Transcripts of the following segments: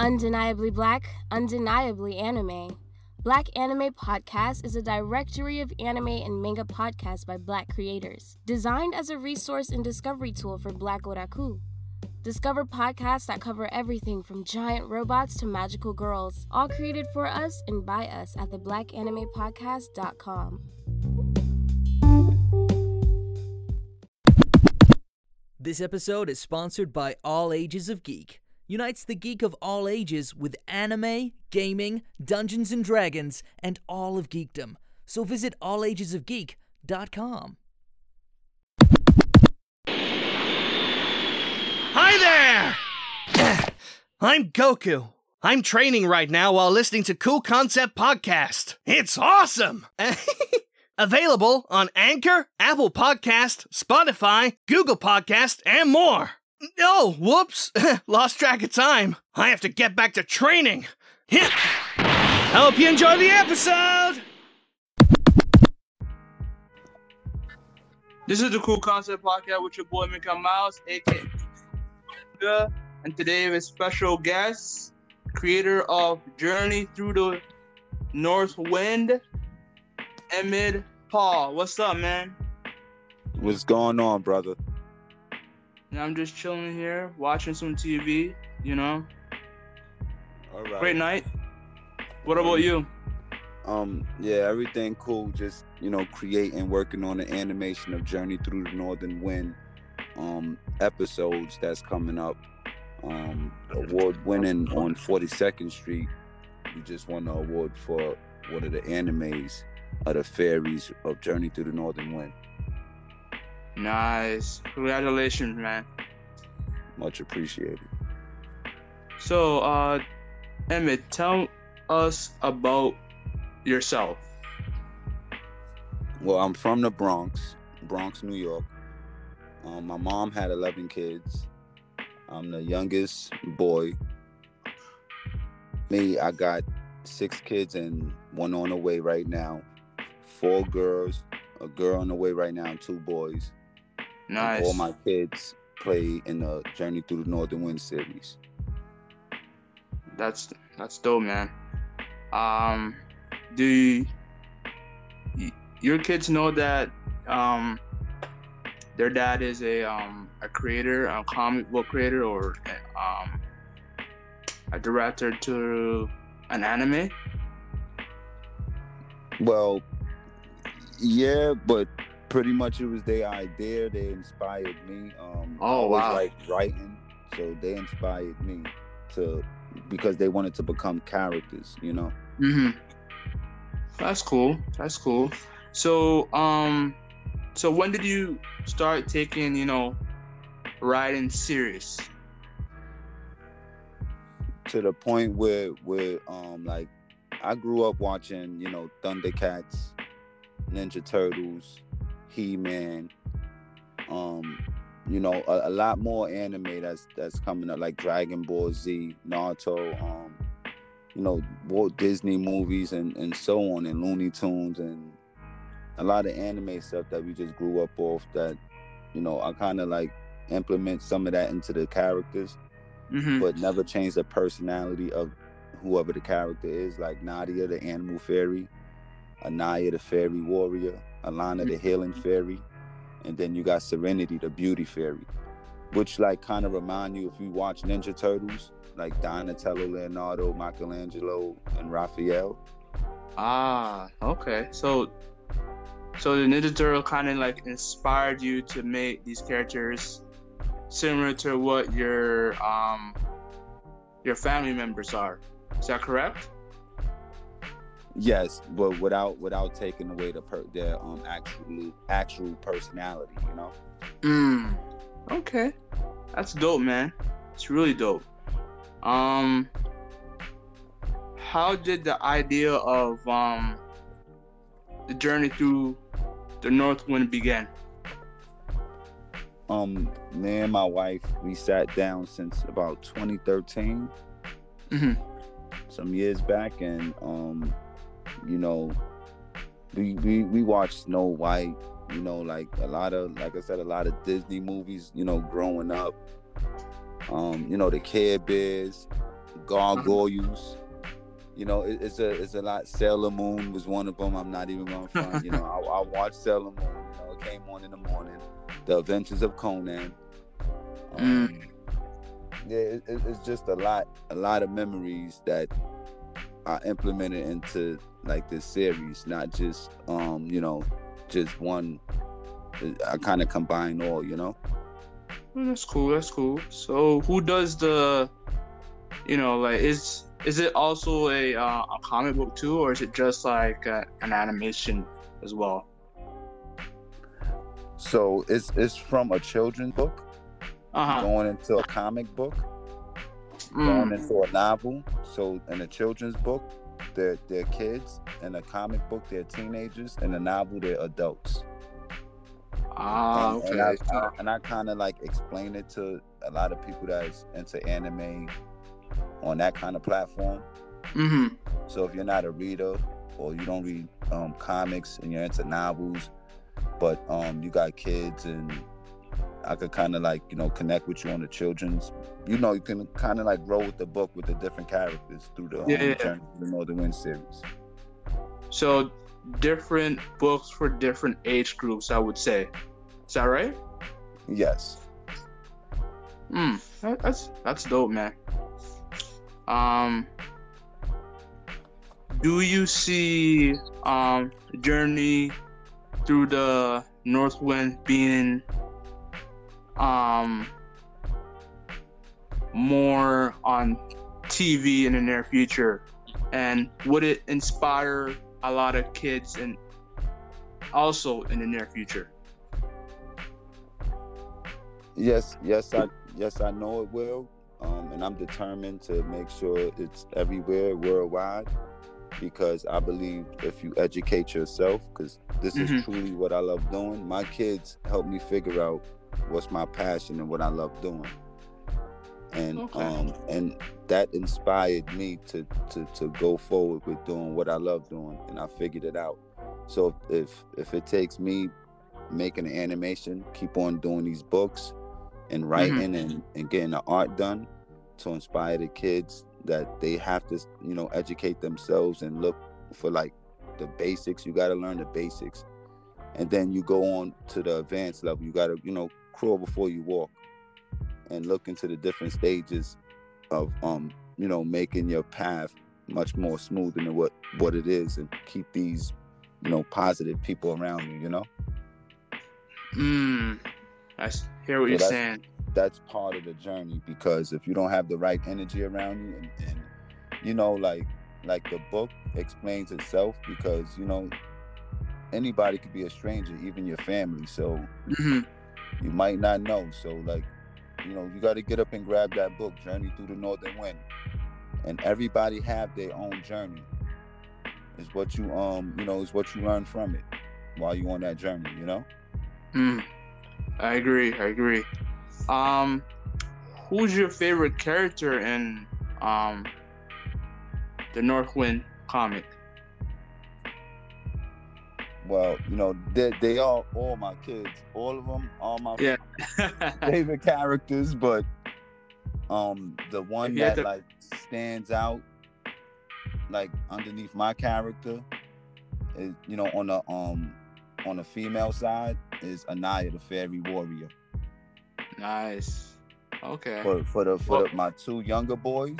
Undeniably Black, Undeniably Anime. Black Anime Podcast is a directory of anime and manga podcasts by Black creators, designed as a resource and discovery tool for Black otaku. Discover podcasts that cover everything from giant robots to magical girls, all created for us and by us at theblackanimepodcast.com. This episode is sponsored by All Ages of Geek. Unites the geek of all ages with anime, gaming, Dungeons & Dragons, and all of geekdom. So visit allagesofgeek.com. Hi there! I'm Goku. I'm training right now while listening to Cool Concept Podcast. It's awesome! Available on Anchor, Apple Podcast, Spotify, Google Podcast, and more. Oh, whoops. Lost track of time. I have to get back to training. I hope you enjoy the episode! This is the Cool Concept Podcast with your boy Mika Mouse, aka and today we have a special guest, creator of Journey Through the North Wind, Emmett Paul. What's up, man? What's going on, brother? And I'm just chilling here, watching some TV, you know. All right. Great night. What about you? Yeah, everything cool. Just, creating, working on the animation of Journey Through the Northern Wind episodes that's coming up. Award winning on 42nd Street. We just won the award for one of the animes of the fairies of Journey Through the Northern Wind. Nice. Congratulations, man. Much appreciated. So, Emmett, tell us about yourself. Well, I'm from the Bronx, New York. My mom had 11 kids. I'm the youngest boy. Me, I got 6 kids and one on the way right now. 4 girls, a girl on the way right now, and 2 boys. Nice. And all my kids play in the Journey Through the Northern Wind series. That's dope, man. Do your kids know that their dad is a creator, a comic book creator, or a director to an anime? Well, yeah, but pretty much it was their idea. They inspired me. Oh, wow. I always liked writing, so they inspired me because they wanted to become characters, Mm-hmm. That's cool. So, so when did you start taking, writing serious? To the point where like I grew up watching, Thundercats, Ninja Turtles, He-Man, a lot more anime that's coming up, like Dragon Ball Z, Naruto, Walt Disney movies and so on, and Looney Tunes, and a lot of anime stuff that we just grew up off that, I kind of like implement some of that into the characters, Mm-hmm. but never change the personality of whoever the character is, like Nadia, the animal fairy, Anaya, the fairy warrior, Alana, the healing fairy, and then you got Serenity, the beauty fairy, which like kind of remind you, if you watch Ninja Turtles, like Donatello, Leonardo, Michelangelo, and Raphael. Ah, okay. So the Ninja Turtle kind of like inspired you to make these characters similar to what your family members are. Is that correct? Yes, but without taking away their actual personality, Okay. That's dope, man. It's really dope. How did the idea of the Journey Through the North Wind begin? Me and my wife, we sat down since about 2013, Mm-hmm. some years back, and we watched Snow White, like I said, a lot of Disney movies, growing up. The Care Bears, Gargoyles. You know, it's a lot. Sailor Moon was one of them. I'm not even going to front. You know, I watched Sailor Moon. You know, it came on in the morning. The Adventures of Conan. Yeah, it's just a lot of memories that are implemented into like this series. Not just you know, just one. I kind of combine all. You know. That's cool. So who does the, you know, like is it also a comic book too, or is it just like an animation as well? So it's from a children's book going into a comic book, going into a novel. So in a children's book, they're kids. In a comic book, they're teenagers. In a novel, they're adults. Okay. And I kind of like explain it to a lot of people that's into anime on that kind of platform. So if you're not a reader or you don't read comics and you're into novels, but you got kids, and I could kind of like, you know, connect with you on the children's. You know, you can kind of like grow with the book with the different characters through the Journey to the Northern Wind series. So different books for different age groups, I would say. Is that right? Yes. That's dope, man. Do you see Journey Through the Northwind being more on TV in the near future? And would it inspire a lot of kids and also in the near future? Yes, I know it will. And I'm determined to make sure it's everywhere, worldwide, because I believe if you educate yourself, because this is truly what I love doing. My kids help me figure out what's my passion and what I love doing. And and that inspired me to go forward with doing what I love doing, and I figured it out. So if it takes me making an animation, keep on doing these books and writing and getting the art done to inspire the kids, that they have to, you know, educate themselves and look for like the basics. You got to learn the basics, and then you go on to the advanced level. You got to, you know, crawl before you walk, and look into the different stages of you know, making your path much more smooth than what it is, and keep these, you know, positive people around you, you know. I hear what you're saying. That's part of the journey, because if you don't have the right energy around you, and you know, like the book explains itself, because, you know, anybody could be a stranger, even your family. So you might not know. So like, you know, you got to get up and grab that book, Journey Through the Northern Wind. And everybody have their own journey. It's what you you know, is what you learn from it while you're on that journey, you know? I agree. Who's your favorite character in the Northwind comic? Well, you know, they are all my kids. All of them are my favorite characters, but the one that like stands out like underneath my character is, you know, on the female side, is Anaya, the fairy warrior. Nice. Okay. For my two younger boys,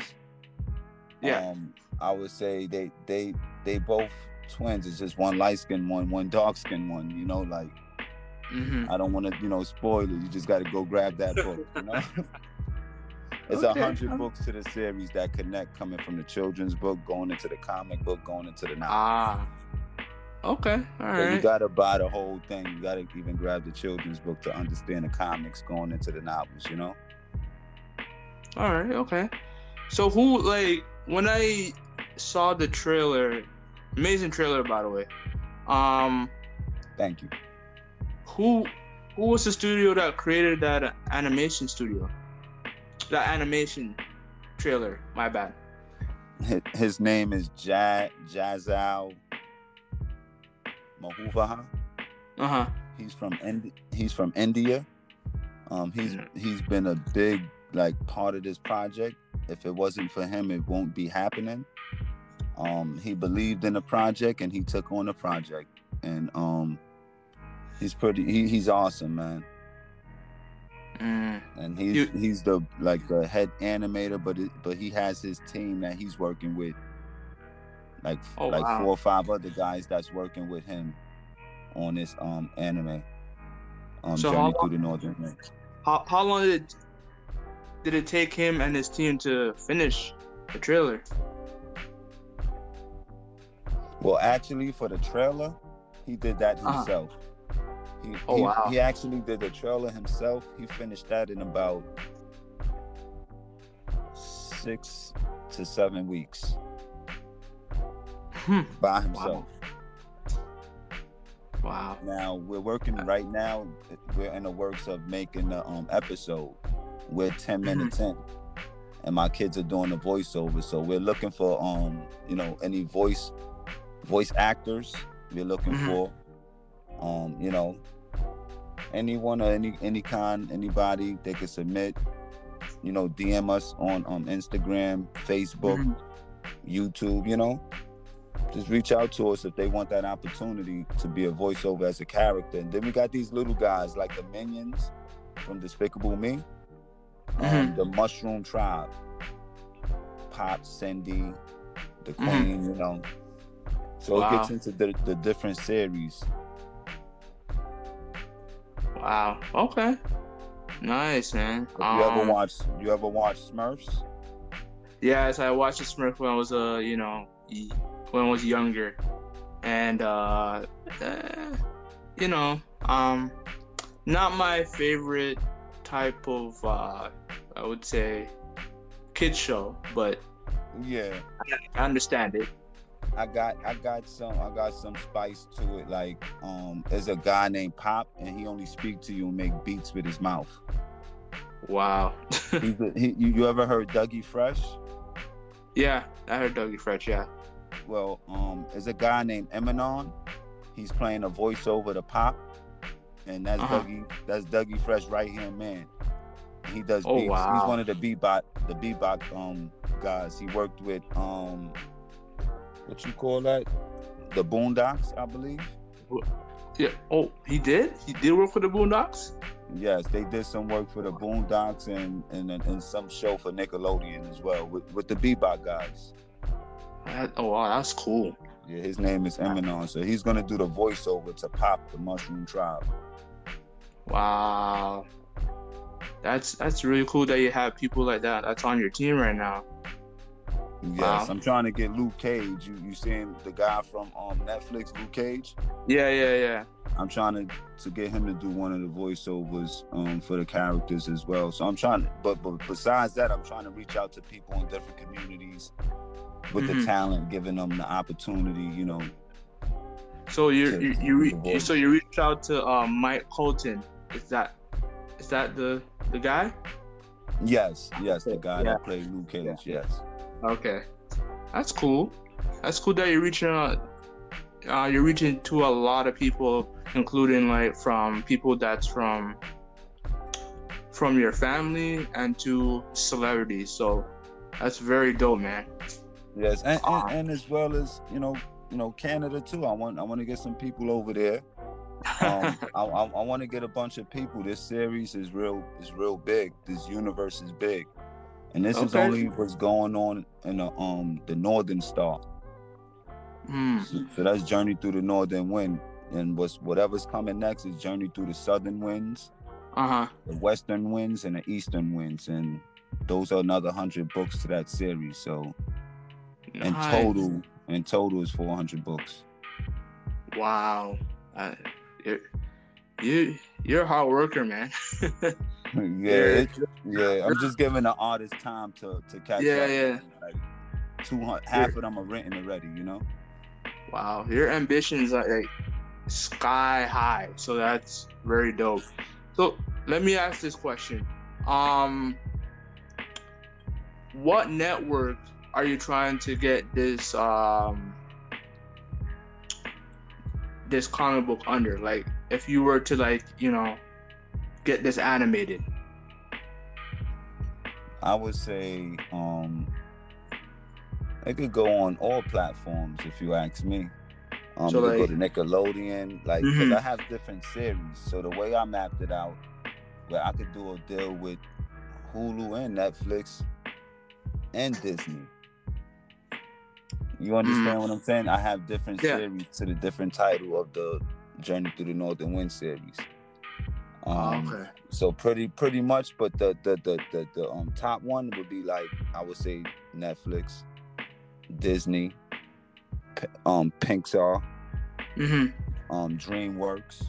I would say they both twins. It's just one light skinned one dark skinned one, you know, like I don't want to, you know, spoil it. You just got to go grab that book, you know. It's 100 books to the series that connect, coming from the children's book, going into the comic book, going into the novel. Okay, all right. So you gotta buy the whole thing. You gotta even grab the children's book to understand the comics going into the novels, you know? All right, okay. So who, like, when I saw the trailer, amazing trailer, by the way. Thank you. Who was the studio that created that animation studio? That animation trailer, my bad. His name is Jazal Mahuvaha. He's from India. He's been a big like part of this project. if it wasn't for him, it won't be happening. He believed in the project and he took on the project, and he's awesome, man. And he's the head animator, but he has his team that he's working with, wow, 4 or 5 other guys that's working with him on this anime Journey Through the Northern Winds. How long did it take him and his team to finish the trailer? Well, actually, for the trailer, he did that himself. He actually did the trailer himself. He finished that in about 6 to 7 weeks by himself. Wow. Now we're working right now. We're in the works of making the episode. We're 10 minutes in, and my kids are doing the voiceover. So we're looking for any voice actors. We're looking for anyone or any kind, anybody they could submit. DM us on Instagram, Facebook, YouTube. Just reach out to us if they want that opportunity to be a voiceover as a character. And then we got these little guys like the Minions from Despicable Me, the Mushroom Tribe, Pop, Cindy, the Queen, So It gets into the different series. Wow. Okay. Nice, man. You ever watch Smurfs? Yes, I watched the Smurf when I was when I was younger, and not my favorite type of I would say kid show, but yeah, I understand it. I got some spice to it. There's a guy named Pop, and he only speak to you and make beats with his mouth. Wow. You ever heard Dougie Fresh? Yeah, I heard Dougie Fresh. Yeah. Well, there's a guy named Eminon. He's playing a voiceover to Pop, and that's Dougie. That's Dougie Fresh right hand man. He does beats. Wow. He's one of the bebop guys. He worked with what you call that? The Boondocks, I believe. Yeah. Oh, he did? He did work for the Boondocks? Yes, they did some work for the Boondocks and some show for Nickelodeon as well with the bebop guys. Wow, that's cool. Yeah, his name is Eminon, so he's gonna do the voiceover to Pop, the Mushroom Tribe. Wow, that's really cool that you have people like that. That's on your team right now. Yes, wow. I'm trying to get Luke Cage. You seeing the guy from Netflix, Luke Cage? Yeah. I'm trying to get him to do one of the voiceovers for the characters as well. So I'm trying to, but besides that, I'm trying to reach out to people in different communities with the talent, giving them the opportunity, So you reached out to Mike Colton. Is that the guy? Yes, the guy that played Luke Cage. Yes. Okay, that's cool. That's cool that you're reaching out. You're reaching to a lot of people, including from people that's from your family and to celebrities. So that's very dope, man. Yes, and as well as Canada too. I want to get some people over there. I want to get a bunch of people. This series is real big. This universe is big, and this is only what's going on in the Northern Star. So that's Journey Through the Northern Wind, and whatever's coming next is Journey Through the Southern Winds, the Western Winds, and the Eastern Winds, and those are another 100 books to that series. So, nice. in total is 400 books. Wow, you're a hard worker, man. I'm just giving the artist time to catch up. Yeah. 200, half of them are written already, Wow, your ambitions are sky high, so that's very dope. So let me ask this question: what network are you trying to get this this comic book under? If you were to get this animated. I would say it could go on all platforms if you ask me. So, You could go like, to Nickelodeon, like, because Mhm. I have different series. So the way I mapped it out, where I could do a deal with Hulu and Netflix and Disney. You understand what I'm saying? I have different Yeah. series to the different title of the Journey Through the Northern Wind series. Okay. So pretty much, but the top one would be, like, I would say Netflix, Disney, Pixar, Mhm. DreamWorks.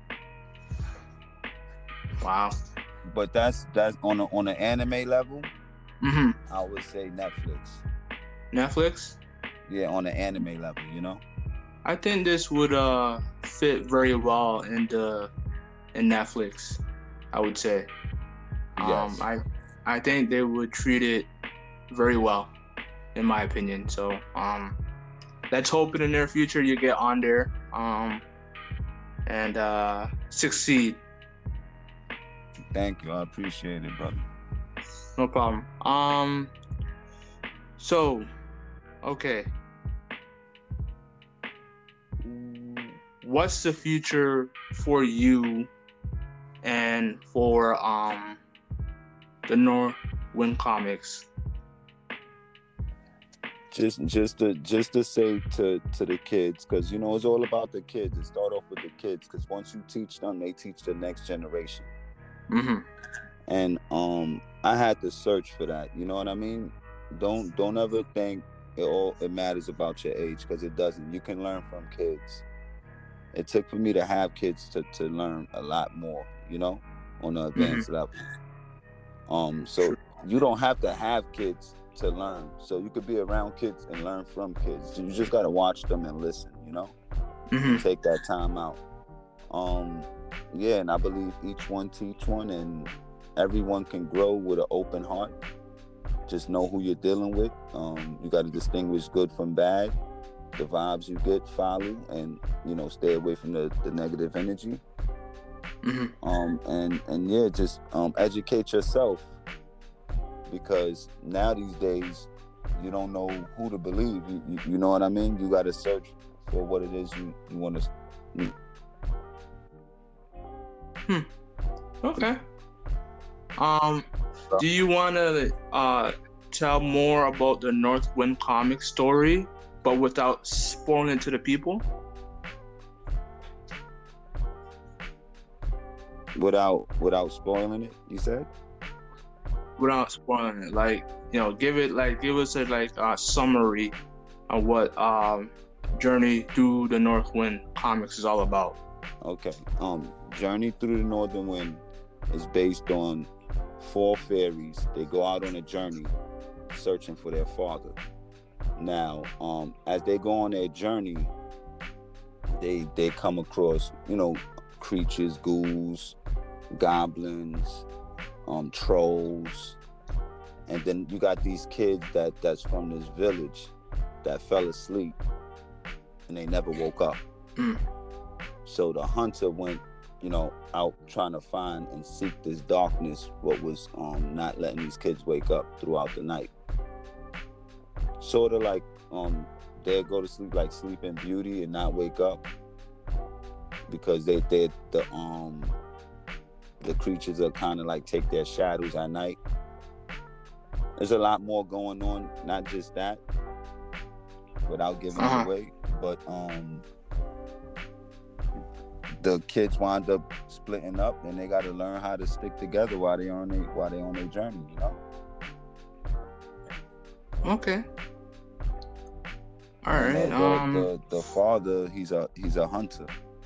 Wow. But that's on an anime level. Mhm. I would say Netflix. Netflix. Yeah, on the anime level, you know. I think this would fit very well in Netflix. I would say. Yes. I think they would treat it very well, in my opinion. So let's hope in the near future you get on there and succeed. Thank you. I appreciate it, brother. No problem. So, okay. What's the future for you and for the North Wind Comics? Just to say to the kids, because you know it's all about the kids. It start off with the kids, because once you teach them, they teach the next generation. Mhm. And I had to search for that. You know what I mean? Don't ever think it matters about your age, because it doesn't. You can learn from kids. It took for me to have kids to learn a lot more, you know, on an advanced level. So you don't have to have kids to learn. So you could be around kids and learn from kids. You just gotta watch them and listen, you know, and take that time out. Yeah, and I believe each one teach one, and everyone can grow with an open heart. Just know who you're dealing with. You got to distinguish good from bad. The vibes you get, follow, and you know, stay away from the negative energy. And yeah, just educate yourself, because now these days you don't know who to believe. You know what I mean? You got to search for what it is you want to. Okay. Do you want to tell more about the North Wind comic story, but without spoiling it to the people? Without spoiling it, you said? Without spoiling it, like, you know, give us a summary of what Journey Through the North Wind comics is all about. Okay. Journey Through the Northern Wind is based on 4 fairies. They go out on a journey searching for their father. Now, as they go on their journey, they come across, you know, creatures, ghouls, goblins, trolls, and then you got these kids that's from this village that fell asleep and they never woke up. So the hunter went, you know, out trying to find and seek this darkness, what was not letting these kids wake up throughout the night. Sort of like they'll go to sleep like Sleeping Beauty and not wake up, because the creatures are kind of like take their shadows at night. There's a lot more going on, not just that, without giving it away, but the kids wind up splitting up, and they got to learn how to stick together while they on their journey, you know. Okay. All right. And the father, he's a hunter,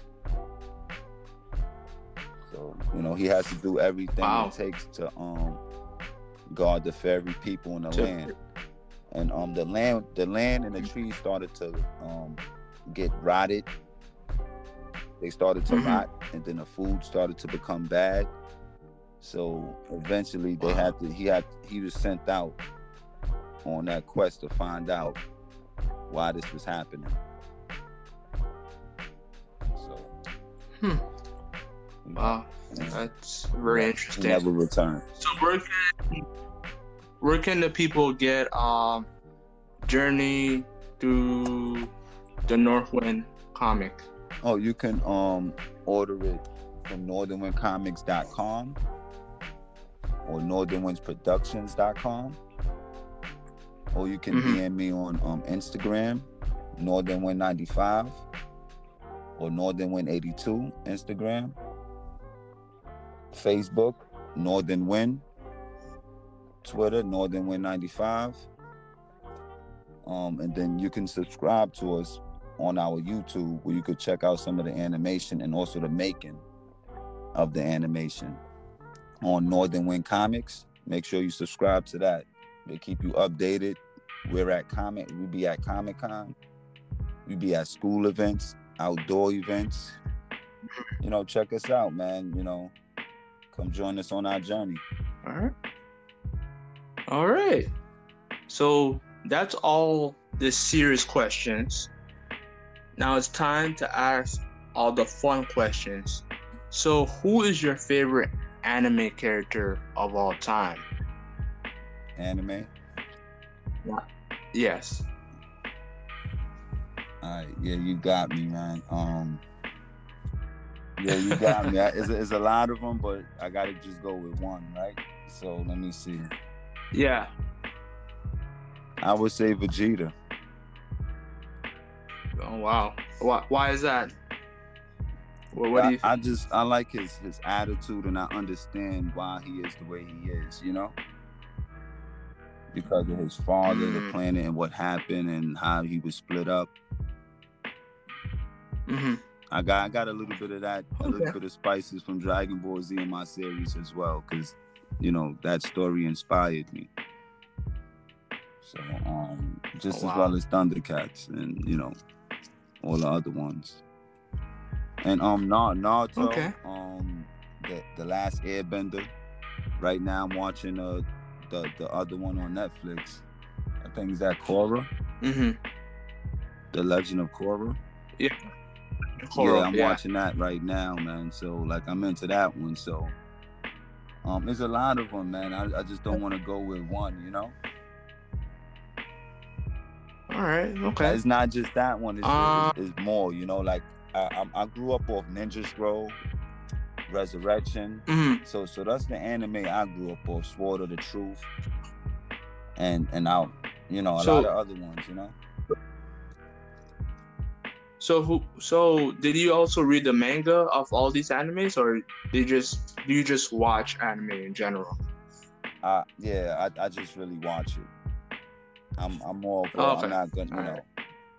so you know he has to do everything it takes to guard the fairy people in the land. And the land and the trees started to get rotted. They started to rot, and then the food started to become bad. So eventually he was sent out on that quest to find out why this was happening. So wow, that's very interesting. He never returned. So where can the people get Journey Through the Northwind comic? Oh, you can order it from northernwindcomics.com or northernwindsproductions.com, or you can DM me on Instagram, northernwind95 or northernwind82 Instagram, Facebook Northern Wind, Twitter northernwind95, and then you can subscribe to us on our YouTube, where you could check out some of the animation and also the making of the animation on Northern Wind Comics. Make sure you subscribe to that. They keep you updated. We be at Comic-Con. We be at school events, outdoor events. You know, check us out, man. You know, come join us on our journey. All right. So that's all the serious questions. Now it's time to ask all the fun questions. So, who is your favorite anime character of all time? Anime? Yes. All right, yeah, you got me, man. Yeah, you got me. It's a lot of them, but I gotta just go with one, right? So let me see. Yeah. I would say Vegeta. Oh wow. Why is that? What do you think? I like his attitude, and I understand why he is the way he is, you know? Because of his father, the planet, and what happened and how he was split up. I got a little bit of that, a little bit of spices from Dragon Ball Z in my series as well, because, you know, that story inspired me. So, just as well as Thundercats and, you know, all the other ones. And Naruto, the Last Airbender. Right now I'm watching the other one on Netflix. I think it's that Korra. The Legend of Korra. Yeah. Korra, I'm watching that right now, man. So like I'm into that one. So there's a lot of them, man. I just don't want to go with one, you know. All right. Okay. It's not just that one. It's more, you know. Like I grew up off Ninja Scroll, Resurrection. So that's the anime I grew up off. Sword of the Truth, and out, you know, a lot of other ones, you know. So did you also read the manga of all these animes, or do you just watch anime in general? Yeah, I just really watch it. I'm more of I'm not gonna, you know.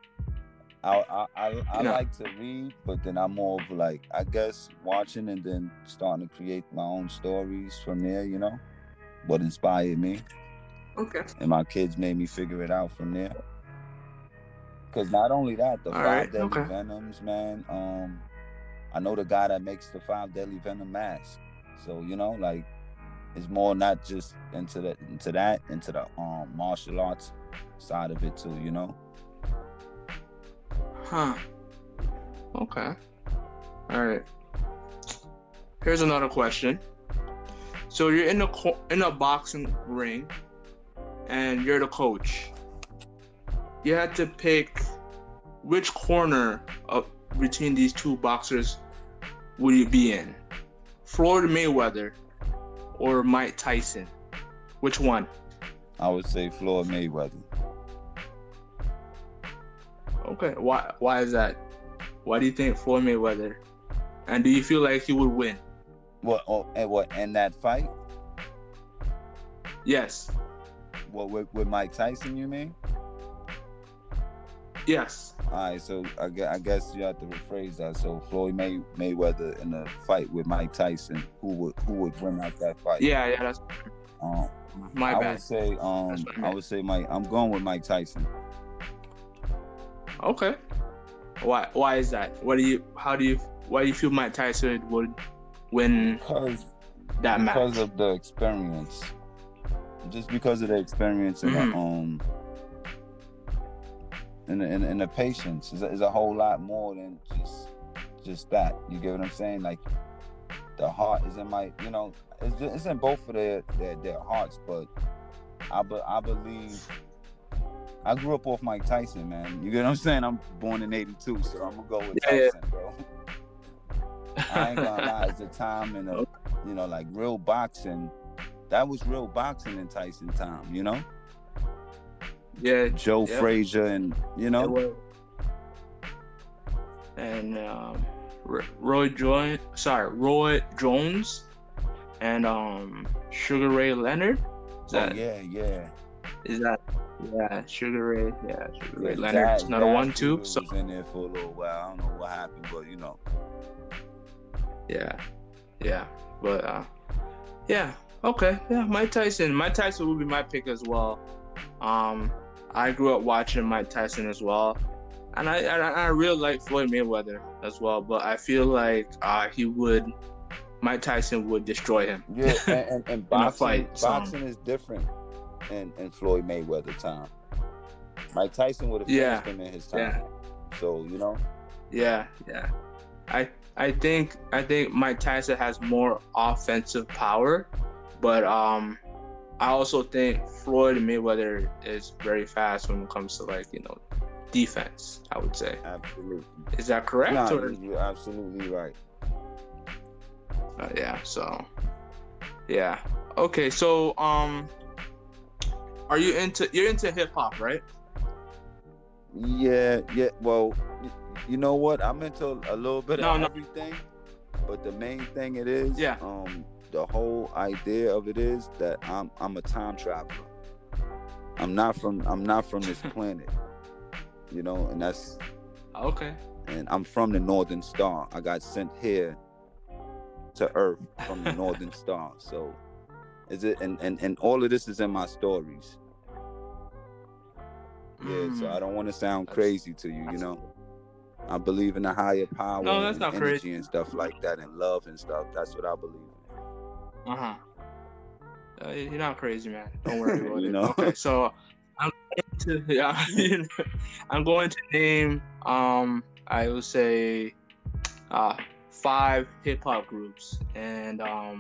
I like to read, but then I'm more of like, I guess, watching and then starting to create my own stories from there, you know, what inspired me. Okay. And my kids made me figure it out from there. Because not only that, the 5 Deadly Venoms, man, I know the guy that makes the 5 Deadly Venom mask. So, you know, like, it's more not just into the martial arts side of it too, you know. Okay. All right. Here's another question. So you're in a boxing ring, and you're the coach. You had to pick which corner between these two boxers would you be in? Floyd Mayweather or Mike Tyson? Which one? I would say Floyd Mayweather. Okay, why is that? Why do you think Floyd Mayweather? And do you feel like he would win? In that fight? Yes. What, with Mike Tyson, you mean? Yes. All right, so I guess you have to rephrase that. So Floyd Mayweather in a fight with Mike Tyson, who would win out that fight? Yeah, that's my bad. I would say I'm going with Mike Tyson. Okay. Why is that? Why do you feel Mike Tyson would win that match? Because of the experience. Just because of the experience and and the patience. Is a whole lot more than just that. You get what I'm saying? Like, the heart is in my, you know, it's in both of their hearts, but I believe I grew up off Mike Tyson, man. You get what I'm saying? I'm born in '82, so I'm gonna go with Tyson, bro. I ain't gonna lie. It's a time in a, like real boxing. That was real boxing in Tyson time, Yeah. Joe Frazier and and Roy Jones and Sugar Ray Leonard. Is that Sugar Ray? Yeah, Sugar Ray Leonard's another one too. So was in there for a little while. I don't know what happened, but Yeah, but okay, Mike Tyson. Mike Tyson would be my pick as well. I grew up watching Mike Tyson as well, and I really like Floyd Mayweather as well. But I feel like Mike Tyson would destroy him. Yeah, and boxing is different in Floyd Mayweather time. Mike Tyson would have finished him in his time. Yeah. So Yeah. I think Mike Tyson has more offensive power, but I also think Floyd Mayweather is very fast when it comes to defense, I would say. Absolutely. Is that correct? No, you're absolutely right. Okay, so you're into hip hop, right? Yeah. Well, you know what? I'm into a little bit of everything, but the main thing the whole idea of it is that I'm a time traveler. I'm not from this planet, and that's okay. And I'm from the Northern Star. I got sent here to Earth from the Northern Star. So is it and all of this is in my stories. Yeah, so I don't want to sound crazy to you, I believe in a higher power and energy crazy. And stuff like that, and love and stuff. That's what I believe in. You're not crazy, man. Don't worry about it. Okay, so I'm going to name I would say 5 hip hop groups, and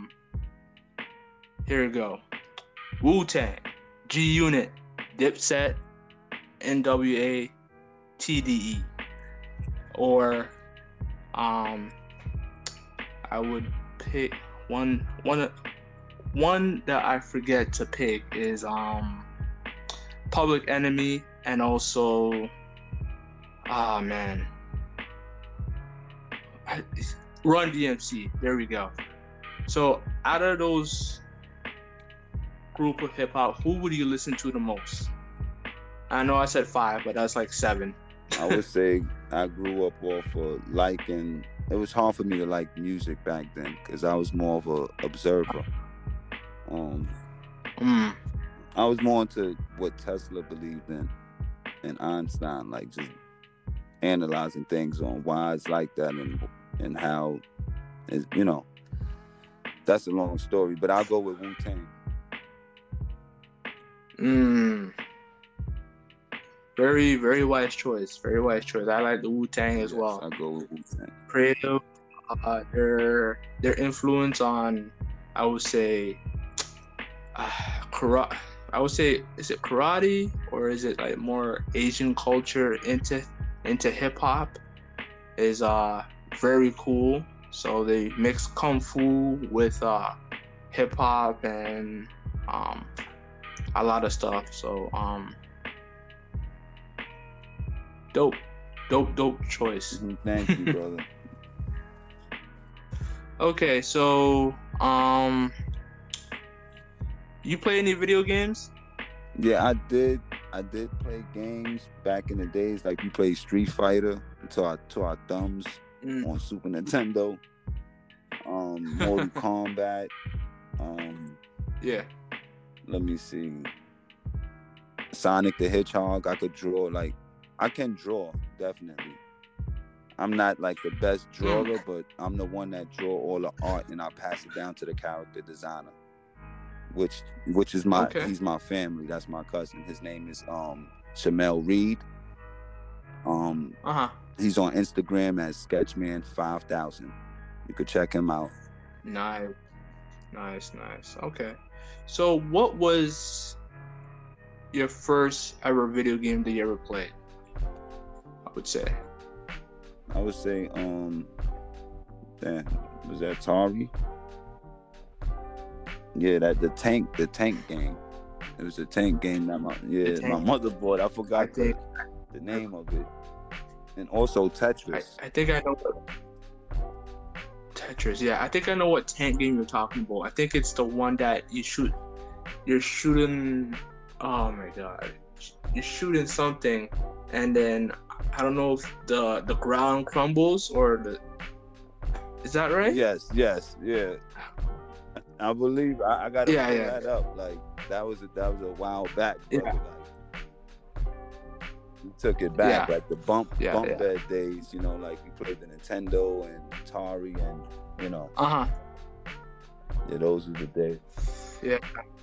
here we go: Wu-Tang, G-Unit, Dipset, NWA, TDE. Or I would pick one that I forget to pick is Public Enemy, and also Run DMC. There we go. So out of those group of hip hop, who would you listen to the most? I know I said 5, but that's like 7. I would say I grew up off of liking. It was hard for me to like music back then because I was more of a observer. I was more into what Tesla believed in and Einstein, like just analyzing things on why it's like that and how it's, that's a long story. But I'll go with Wu-Tang. Very, very wise choice. Very wise choice. I like the Wu-Tang as well. I'll go with Wu-Tang. Creative. Their influence on, I would say, karate. I would say, is it karate or is it like more Asian culture into hip hop? Is very cool. So they mix kung fu with hip hop and a lot of stuff. So dope choice. Thank you, brother. Okay, so you play any video games? Yeah, I did play games back in the days. Like we played Street Fighter to our thumbs on Super Nintendo. Mortal Kombat. Yeah. Let me see. Sonic the Hedgehog. I can draw, definitely. I'm not like the best drawer, but I'm the one that draw all the art and I pass it down to the character designer, which is he's my family. That's my cousin. His name is Shamel Reed. He's on Instagram as Sketchman5000. You could check him out. Nice. Okay. So what was your first ever video game that you ever played? I would say. Damn, was that Atari? Yeah, the tank game. It was a tank game that my mother bought. I forgot the name of it. And also Tetris. I think I know Tetris. Yeah, I think I know what tank game you're talking about. I think it's the one that you're shooting. Oh my god, you're shooting something, and then I don't know if the ground crumbles or the. Is that right? Yes, yeah. I believe I got to pull that up. Like that was a while back, bro. Yeah. Like, we took it back, like the bump bed days. Like we played the Nintendo and Atari, and Uh-huh. Yeah, those were the days. Yeah,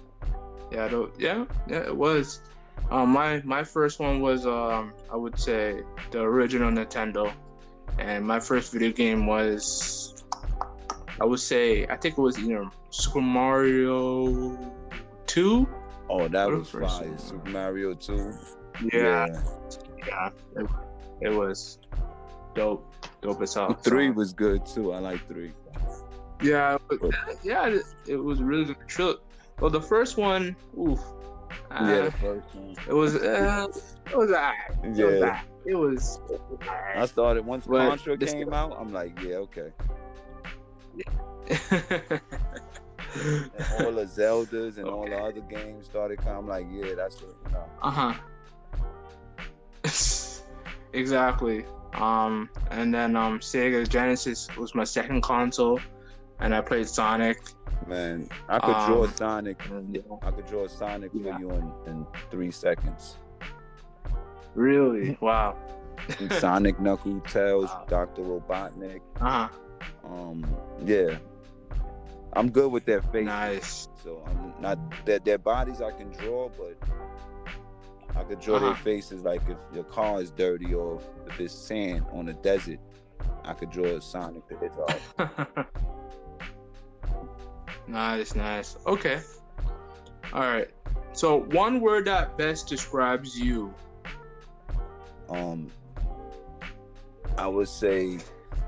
it was. My first one was I would say the original Nintendo, and my first video game was I think it was either Super Mario 2. Oh, that was fire. Super Mario 2. Yeah. It was dope as hell. 3 was good too. I like 3. Yeah, it was really good trip. Well, the first one, the first one. It was alright. It was alright. I started once Contra came out. I'm like, yeah, okay. And all the Zeldas and all the other games started coming. I'm like, yeah, that's it. Exactly. And then Sega Genesis was my second console, and I played Sonic. Man, I could draw Sonic. I could draw Sonic for you in 3 seconds. Really? Wow. Sonic, Knuckles, Tails, Dr. Robotnik. Yeah. I'm good with their faces. Nice. So I'm not their bodies I can draw, but I could draw their faces. Like if your car is dirty or if it's sand on the desert, I could draw Sonic the Hedgehog. Nice. Okay. All right. So one word that best describes you. I would say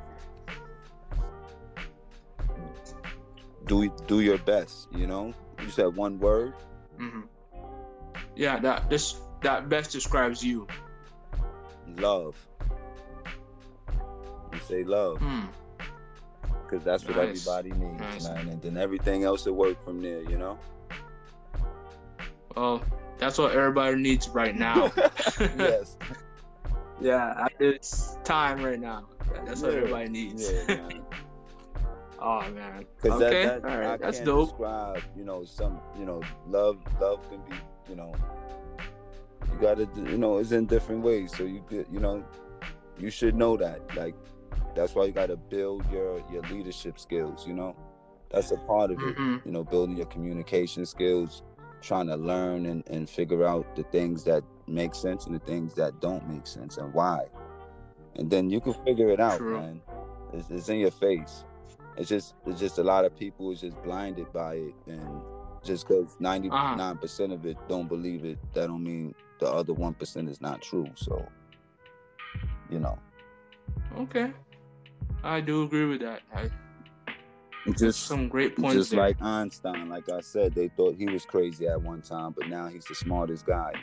do your best. You said one word. Mm-hmm. Yeah, that best describes you. Love. You say love. Because that's what everybody needs, man. And then everything else will work from there, Well, that's what everybody needs right now. Yes. Yeah, at this time right now. That's what everybody needs. Yeah, man. Oh, man. Because okay. that all right. That's can't dope. describe, love can be, you gotta, it's in different ways. So you should know that. Like, that's why you gotta build your leadership skills, That's a part of it. Building your communication skills, trying to learn and figure out the things that make sense and the things that don't make sense and why. And then you can figure it out, man. It's in your face. It's just a lot of people is just blinded by it, and just because 99% of it don't believe it, that don't mean the other 1% is not true. So, Okay, I do agree with that. Just some great points. Just there. like Einstein, like I said, they thought he was crazy at one time, but now he's the smartest guy.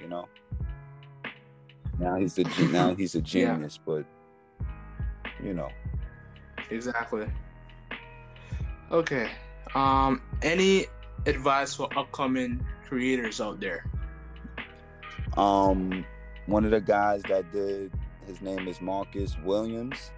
Now he's a genius, but Exactly. Okay. Any advice for upcoming creators out there? One of the guys that did, his name is Marcus Williams.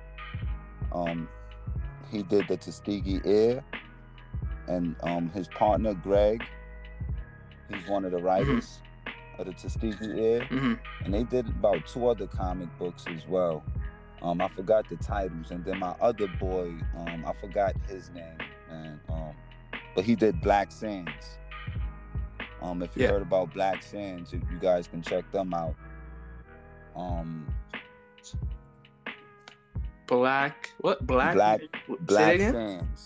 He did the Tuskegee Air, and his partner Greg, he's one of the writers of the Tuskegee Air, and they did about 2 other comic books as well. I forgot the titles, and then my other boy, I forgot his name, man. But he did Black Sands. If you heard about Black Sands, you guys can check them out. Black Sands.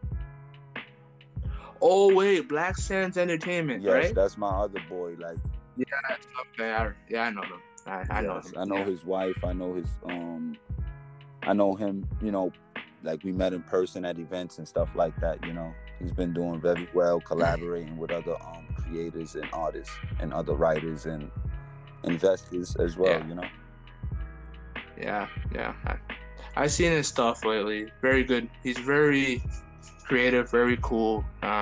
Oh wait, Black Sands Entertainment, yes, right? That's my other boy. Like Yeah, I know them. I know Yes, them. I know his wife. I know his I know him. You know, like we met in person at events and stuff like that. You know, he's been doing very well, collaborating with other creators and artists and other writers and investors as well. Yeah. You know. Yeah. I've seen his stuff lately. Very good. He's very creative, very cool.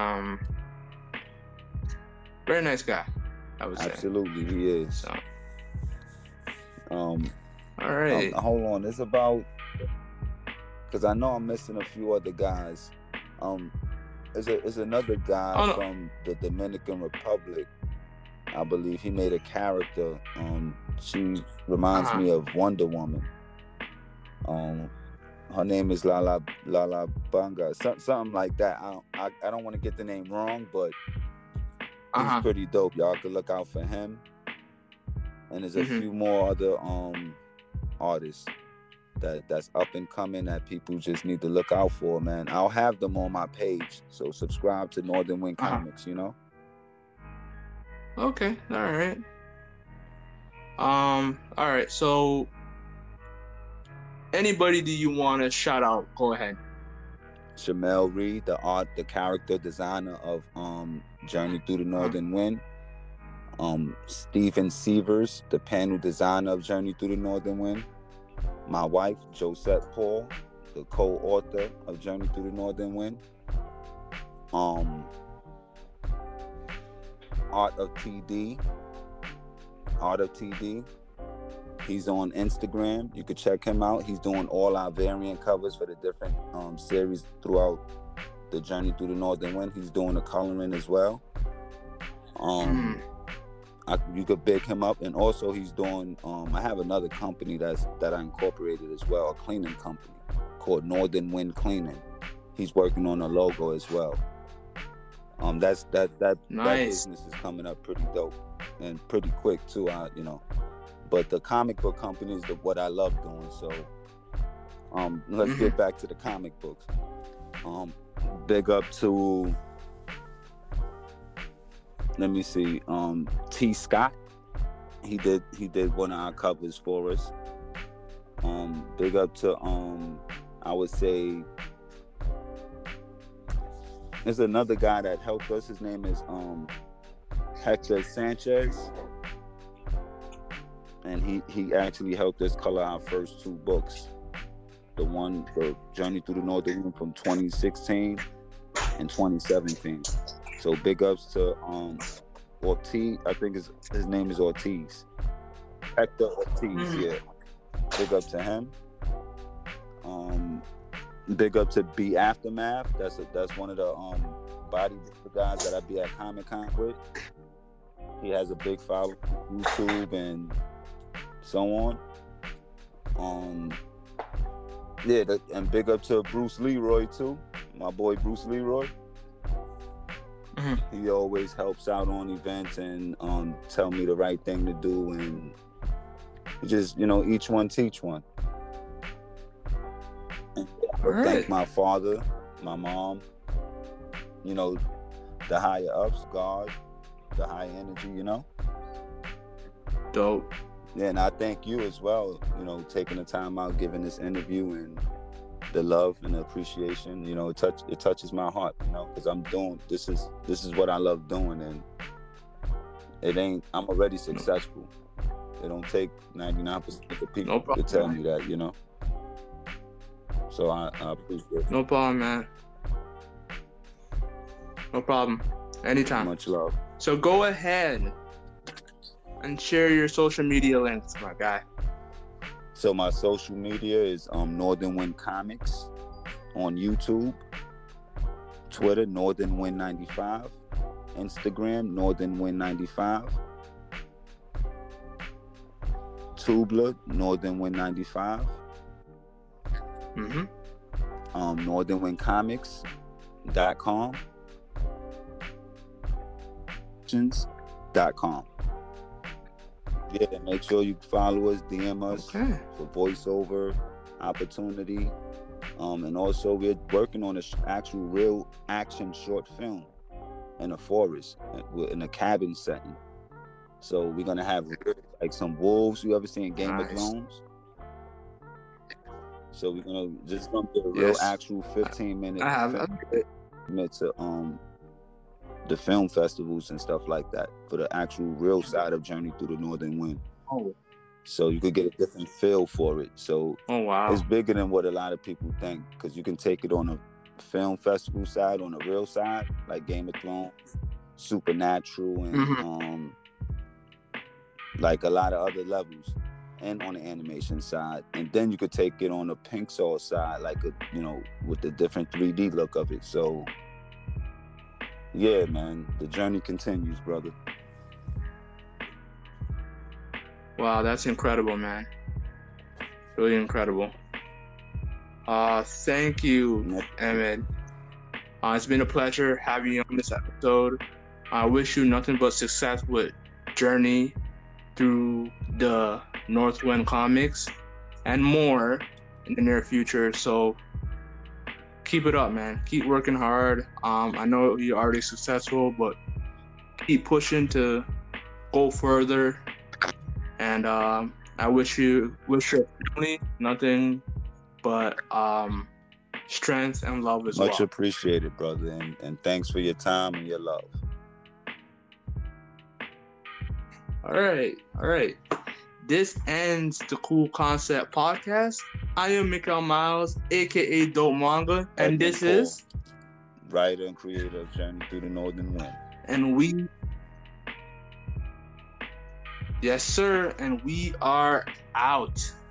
Very nice guy, I would say. Absolutely, he is. So, All right. hold on. It's about, because I know I'm missing a few other guys. Is another guy Oh, no. from the Dominican Republic. I believe he made a character. She reminds me of Wonder Woman. Her name is Lala Banga, something like that. I don't want to get the name wrong, but he's pretty dope. Y'all could look out for him. And there's a few more other artists that's up and coming that people just need to look out for, man. I'll have them on my page, so subscribe to Northern Wind Comics, you know. Okay, all right. All right. So, anybody do you want to shout out? Go ahead. Shamel Reed, the character designer of Journey Through the Northern Wind. Stephen Severs, the panel designer of Journey Through the Northern Wind. My wife, Josette Paul, the co-author of Journey Through the Northern Wind. Art of TD. He's on Instagram. You could check him out. He's doing all our variant covers for the different series throughout the Journey Through the Northern Wind. He's doing the coloring as well. You could big him up, and also he's doing. I have another company that I incorporated as well, a cleaning company called Northern Wind Cleaning. He's working on a logo as well. That business is coming up pretty dope and pretty quick too. But the comic book company is what I love doing. So, let's get back to the comic books. Big up to. Let me see. T. Scott, he did one of our covers for us. Big up to I would say there's another guy that helped us. His name is Hector Sanchez, and he actually helped us color our first two books. The Journey Through the Northern Wind from 2016 and 2017. So big ups to Ortiz. I think his name is Ortiz. Hector Ortiz, yeah. Big up to him. Big up to B Aftermath. That's one of the body guys that I be at Comic-Con with. He has a big following on YouTube and so on. And big up to Bruce Leroy too. My boy Bruce Leroy. He always helps out on events and tell me the right thing to do, and just each one teach one. And thank my father, my mom, the higher ups, God, the high energy, Dope. Yeah, and I thank you as well, taking the time out, giving this interview, and the love and the appreciation. It touches my heart, because I'm doing this is what I love doing, and I'm already successful. It don't take 99% of the people to tell me that, So I appreciate it. No problem, man. No problem. Anytime. Much love. So go ahead and share your social media links, my guy. So my social media is Northern Wind Comics on YouTube, Twitter Northern Wind 95, Instagram Northern Wind 95, Tubler Northern Wind 95, NorthernWindComics.com, .com. Yeah, make sure you follow us, DM us for voiceover opportunity. And also we're working on an actual real action short film in a forest, in a cabin setting. So we're gonna have like some wolves you ever seen in Game of Nice. Thrones. So we're gonna be a real Yes. actual 15-minute I have. film to the film festivals and stuff like that for the actual real side of Journey Through the Northern Wind. Oh. So you could get a different feel for it. So Oh wow. it's bigger than what a lot of people think, because you can take it on a film festival side, on the real side, like Game of Thrones, Supernatural, and like a lot of other levels, and on the animation side. And then you could take it on the Pixar side, like with the different 3D look of it. So yeah, man, the journey continues, brother. Wow, that's incredible, man. Really incredible. Thank you, Ahmed. It's been a pleasure having you on this episode. I wish you nothing but success with Journey Through the Northwind comics and more in the near future. So keep it up, man. Keep working hard. I know you're already successful, but keep pushing to go further. And I wish your family nothing but strength and love as well. Much appreciated, brother, and thanks for your time and your love. All right. This ends the Cool Concept podcast. I am Mikael Miles, aka Dope Manga, and this Paul, is writer and creator of Journey Through the Northern Wind. And we, yes sir, and we are out.